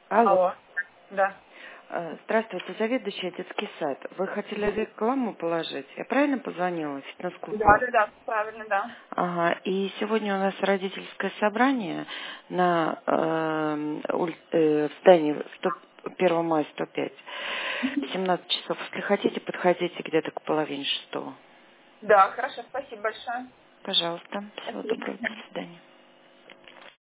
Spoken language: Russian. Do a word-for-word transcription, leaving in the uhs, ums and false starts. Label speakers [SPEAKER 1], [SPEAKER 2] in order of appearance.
[SPEAKER 1] Алло.
[SPEAKER 2] Алло. Да.
[SPEAKER 1] Э, Здравствуйте, заведующая детский сад. Вы хотели рекламу положить? Я правильно позвонила? Фитнес-клуб.
[SPEAKER 2] Да, да, да, правильно, да.
[SPEAKER 1] Ага. И сегодня у нас родительское собрание на э, уль- э, в здании сто первого мая сто пять. В семнадцать часов. Если хотите, подходите где-то к половине шестого.
[SPEAKER 2] Да, хорошо, спасибо большое.
[SPEAKER 1] Пожалуйста. Всего
[SPEAKER 2] Спасибо.
[SPEAKER 1] доброго. До свидания.